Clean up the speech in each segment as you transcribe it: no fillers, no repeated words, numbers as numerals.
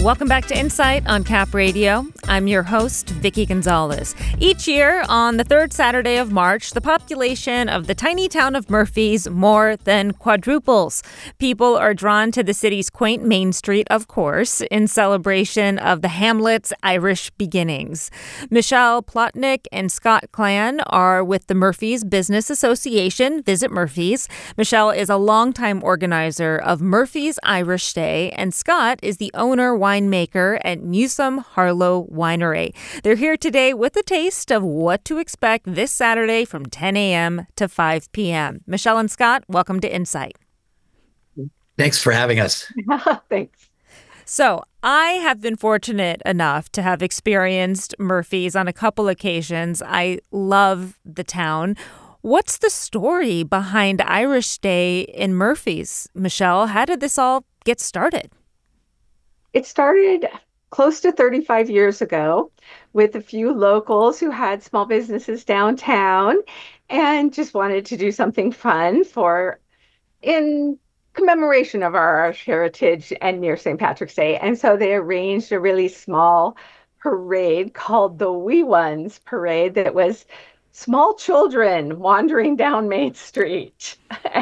Welcome back to Insight on Cap Radio. I'm your host, Vicki Gonzalez. Each year, on the third Saturday of March, the population of the tiny town of Murphys more than quadruples. People are drawn to the city's quaint Main Street, of course, in celebration of the hamlet's Irish beginnings. Michelle Plotnick and Scott Clan are with the Murphys Business Association, Visit Murphys. Michelle is a longtime organizer of Murphys Irish Day, and Scott is the owner winemaker at Newsom Harlow Winery. They're here today with a taste of what to expect this Saturday from 10 a.m. to 5 p.m. Michelle and Scott, welcome to Insight. Thanks for having us. Thanks. So I have been fortunate enough to have experienced Murphys on a couple occasions. I love the town. What's the story behind Irish Day in Murphys? Michelle, how did this all get started? It started close to 35 years ago with a few locals who had small businesses downtown and just wanted to do something fun in commemoration of our Irish heritage and near St. Patrick's Day. And so they arranged a really small parade called the Wee Ones Parade that was small children wandering down Main Street.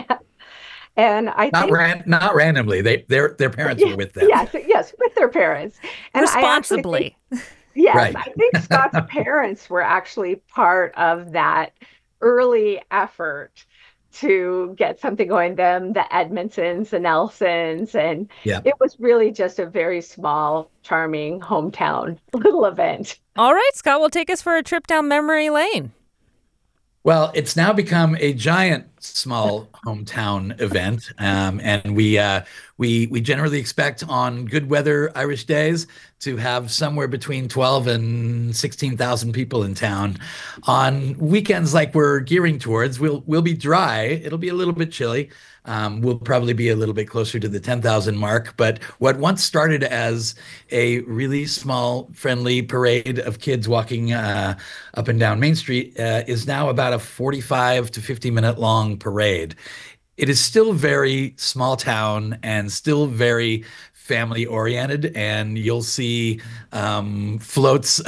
And I think not randomly. Their parents were with them. Yes, with their parents. And responsibly. Right. I think Scott's parents were actually part of that early effort to get something going. Them, the Edmondsons, the Nelsons, and It was really just a very small, charming hometown little event. All right, Scott, will take us for a trip down memory lane. Well, it's now become a giant small hometown event, and we generally expect on good weather Irish days to have somewhere between 12 and 16,000 people in town. On weekends like we're gearing towards, we'll be dry. It'll be a little bit chilly. We'll probably be a little bit closer to the 10,000 mark. But what once started as a really small, friendly parade of kids walking up and down Main Street is now about a 45 to 50-minute long parade. It is still very small town and still very family oriented, and you'll see floats.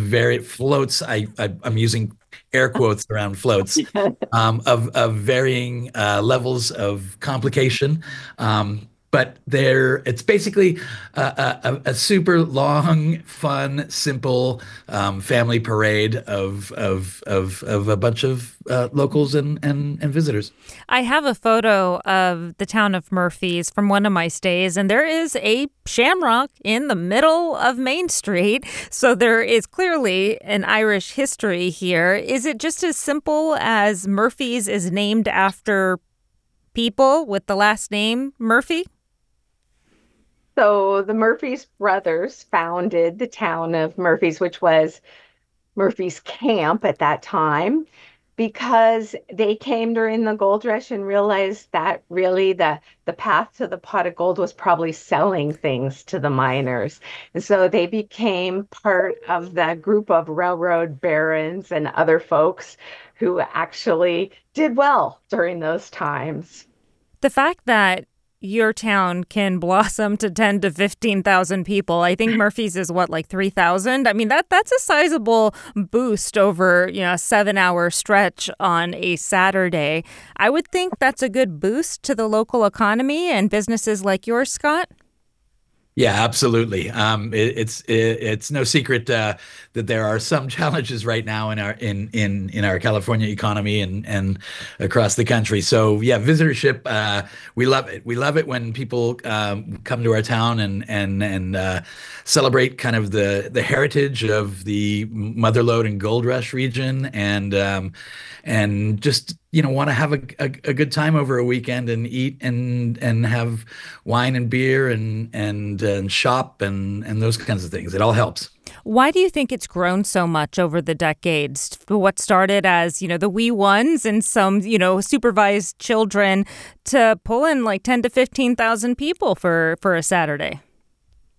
I'm using air quotes around floats of varying levels of complication. But it's basically a super long, fun, simple family parade of a bunch of locals and visitors. I have a photo of the town of Murphys from one of my stays, and there is a shamrock in the middle of Main Street. So there is clearly an Irish history here. Is it just as simple as Murphys is named after people with the last name Murphy? So the Murphys brothers founded the town of Murphys, which was Murphy's Camp at that time, because they came during the gold rush and realized that really the path to the pot of gold was probably selling things to the miners. And so they became part of the group of railroad barons and other folks who actually did well during those times. The fact that your town can blossom to 10 to 15,000 people. I think Murphys is like 3,000. I mean, that's a sizable boost over, a 7-hour stretch on a Saturday. I would think that's a good boost to the local economy and businesses like yours, Scott. Yeah, absolutely. It's no secret that there are some challenges right now in our California economy and across the country. So yeah, visitorship, we love it. We love it when people come to our town and celebrate kind of the heritage of the Mother Lode and Gold Rush region and just want to have a good time over a weekend and eat and have wine and beer and shop and those kinds of things. It all helps. Why do you think it's grown so much over the decades? What started as, the wee ones and some, supervised children to pull in like 10 to 15,000 people for a Saturday?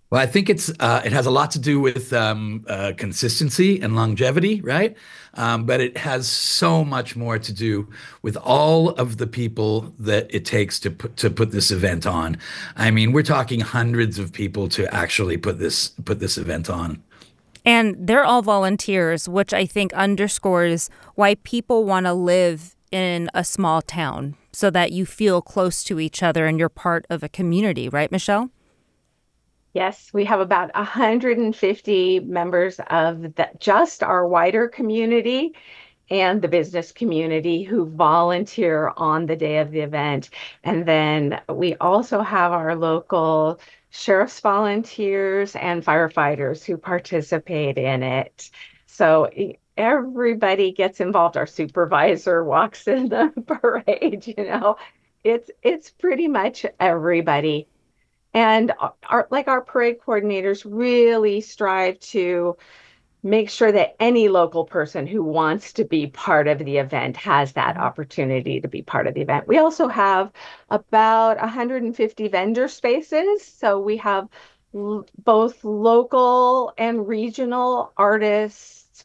Well, I think it has a lot to do with consistency and longevity, right? But it has so much more to do with all of the people that it takes to put this event on. I mean, we're talking hundreds of people to actually put this event on. And they're all volunteers, which I think underscores why people want to live in a small town so that you feel close to each other and you're part of a community, right, Michelle? Yes, we have about 150 members of just our wider community and the business community who volunteer on the day of the event. And then we also have our local sheriff's volunteers and firefighters who participate in it. So everybody gets involved. Our supervisor walks in the parade. It's pretty much everybody. And our parade coordinators really strive to make sure that any local person who wants to be part of the event has that opportunity to be part of the event. We also have about 150 vendor spaces. So we have both local and regional artists,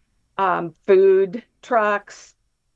food trucks,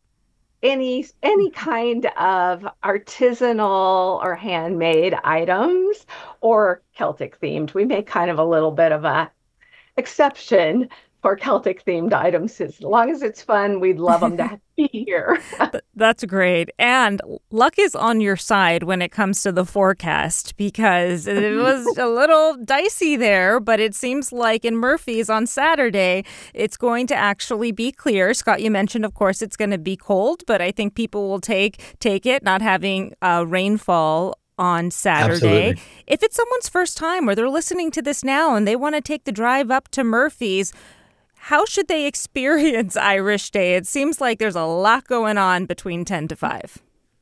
any kind of artisanal or handmade items or Celtic themed. We make kind of a little bit of a exception for Celtic themed items. As long as it's fun, we'd love them to be here. That's great. And luck is on your side when it comes to the forecast because it was a little dicey there, but it seems like in Murphy's on Saturday, it's going to actually be clear. Scott, you mentioned, of course, it's going to be cold, but I think people will take it, not having rainfall on Saturday. Absolutely. If it's someone's first time or they're listening to this now and they want to take the drive up to Murphy's, how should they experience Irish Day? It seems like there's a lot going on between 10 to 5.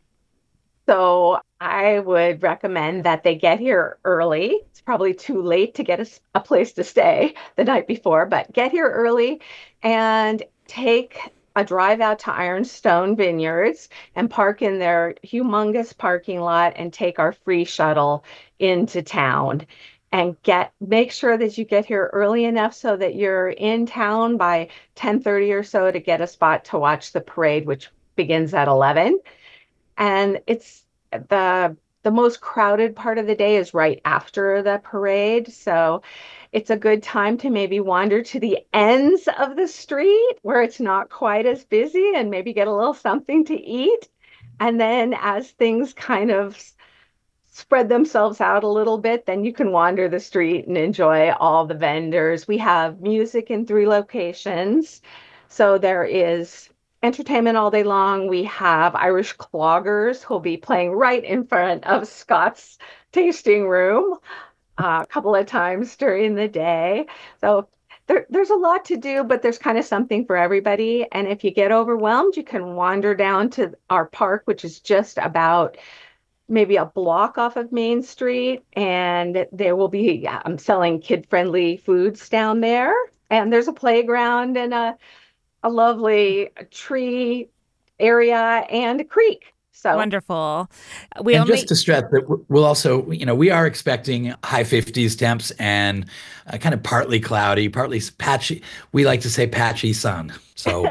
So I would recommend that they get here early. It's probably too late to get a place to stay the night before, but get here early and take a drive out to Ironstone Vineyards and park in their humongous parking lot and take our free shuttle into town and make sure that you get here early enough so that you're in town by 10:30 or so to get a spot to watch the parade, which begins at 11. And it's the most crowded part of the day is right after the parade. So it's a good time to maybe wander to the ends of the street where it's not quite as busy and maybe get a little something to eat. And then as things kind of spread themselves out a little bit, then you can wander the street and enjoy all the vendors. We have music in 3 locations. So there is entertainment all day long. We have Irish cloggers who'll be playing right in front of Scott's tasting room a couple of times during the day. So there's a lot to do, but there's kind of something for everybody. And if you get overwhelmed, you can wander down to our park, which is just about maybe a block off of Main Street, and there will be selling kid-friendly foods down there. And there's a playground and a lovely tree area and a creek. So Wonderful. Just to stress that we'll also, we are expecting high 50s temps and kind of partly cloudy, partly patchy. We like to say patchy sun. So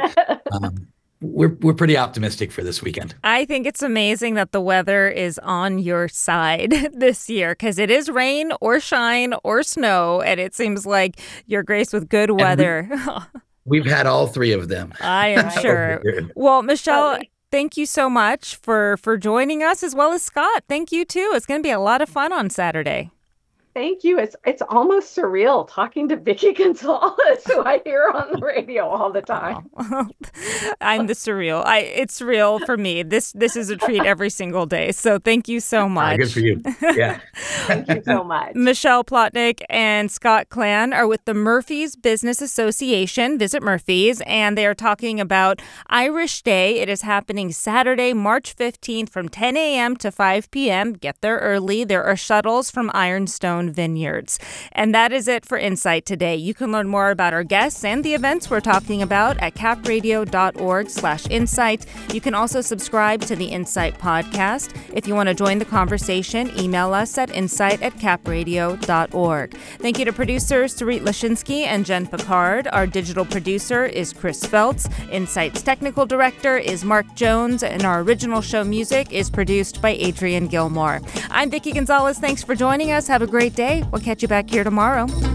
we're pretty optimistic for this weekend. I think it's amazing that the weather is on your side this year because it is rain or shine or snow, and it seems like you're graced with good weather. We've had all 3 of them. I am sure. Well, Michelle, thank you so much for joining us, as well as Scott. Thank you, too. It's going to be a lot of fun on Saturday. Thank you. It's almost surreal talking to Vicki Gonzalez, who I hear on the radio all the time. Oh. I'm the surreal. It's real for me. This is a treat every single day. So thank you so much. Good for you. Yeah. Thank you so much. Michelle Plotnick and Scott Clan are with the Murphy's Business Association. Visit Murphy's, and they are talking about Irish Day. It is happening Saturday, March 15th from 10 a.m. to 5 p.m. Get there early. There are shuttles from Ironstone Keystone Vineyards. And that is it for Insight today. You can learn more about our guests and the events we're talking about at capradio.org/insight. You can also subscribe to the Insight podcast. If you want to join the conversation, email us at insight@capradio.org. Thank you to producers Sarit Lashinsky and Jen Picard. Our digital producer is Chris Feltz. Insight's technical director is Mark Jones, and our original show music is produced by Adrian Gilmore. I'm Vicki Gonzalez. Thanks for joining us. Have a great day. We'll catch you back here tomorrow.